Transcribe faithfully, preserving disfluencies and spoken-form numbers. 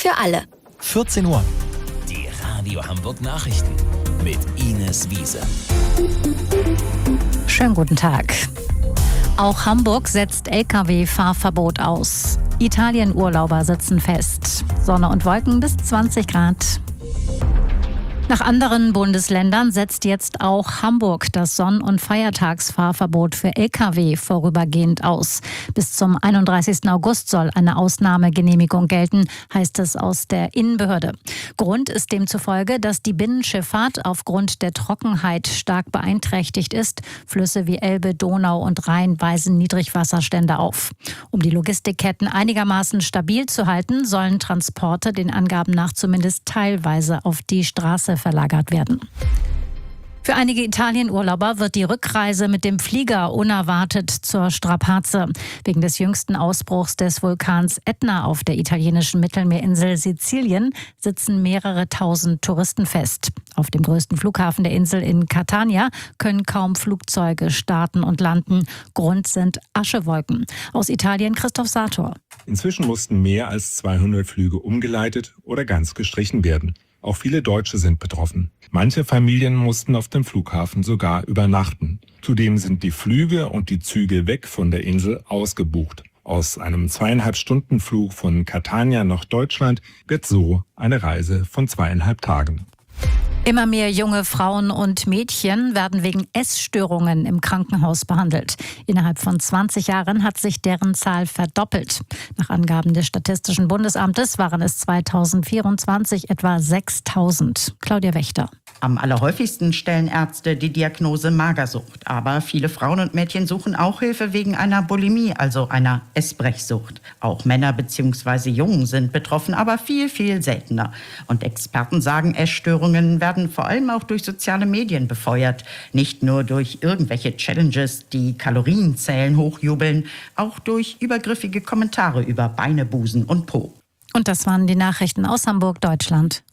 für alle. vierzehn Uhr. Die Radio Hamburg Nachrichten mit Ines Wiese. Schönen guten Tag. Auch Hamburg setzt L K W-Fahrverbot aus. Italien-Urlauber sitzen fest. Sonne und Wolken bis zwanzig Grad. Nach anderen Bundesländern setzt jetzt auch Hamburg das Sonn- und Feiertagsfahrverbot für L K W vorübergehend aus. Bis zum einunddreißigsten August soll eine Ausnahmegenehmigung gelten, heißt es aus der Innenbehörde. Grund ist demzufolge, dass die Binnenschifffahrt aufgrund der Trockenheit stark beeinträchtigt ist. Flüsse wie Elbe, Donau und Rhein weisen Niedrigwasserstände auf. Um die Logistikketten einigermaßen stabil zu halten, sollen Transporte den Angaben nach zumindest teilweise auf die Straße verlagert werden. Für einige Italien-Urlauber wird die Rückreise mit dem Flieger unerwartet zur Strapaze. Wegen des jüngsten Ausbruchs des Vulkans Etna auf der italienischen Mittelmeerinsel Sizilien sitzen mehrere tausend Touristen fest. Auf dem größten Flughafen der Insel in Catania können kaum Flugzeuge starten und landen. Grund sind Aschewolken. Aus Italien Christoph Sator. Inzwischen mussten mehr als zweihundert Flüge umgeleitet oder ganz gestrichen werden. Auch viele Deutsche sind betroffen. Manche Familien mussten auf dem Flughafen sogar übernachten. Zudem sind die Flüge und die Züge weg von der Insel ausgebucht. Aus einem zweieinhalb Stunden Flug von Catania nach Deutschland wird so eine Reise von zweieinhalb Tagen. Immer mehr junge Frauen und Mädchen werden wegen Essstörungen im Krankenhaus behandelt. Innerhalb von zwanzig Jahren hat sich deren Zahl verdoppelt. Nach Angaben des Statistischen Bundesamtes waren es zweitausendvierundzwanzig etwa sechstausend. Claudia Wächter. Am allerhäufigsten stellen Ärzte die Diagnose Magersucht. Aber viele Frauen und Mädchen suchen auch Hilfe wegen einer Bulimie, also einer Essbrechsucht. Auch Männer bzw. Jungen sind betroffen, aber viel, viel seltener. Und Experten sagen, Essstörungen werden vor allem auch durch soziale Medien befeuert. Nicht nur durch irgendwelche Challenges, die Kalorienzählen hochjubeln, auch durch übergriffige Kommentare über Beine, Busen und Po. Und das waren die Nachrichten aus Hamburg, Deutschland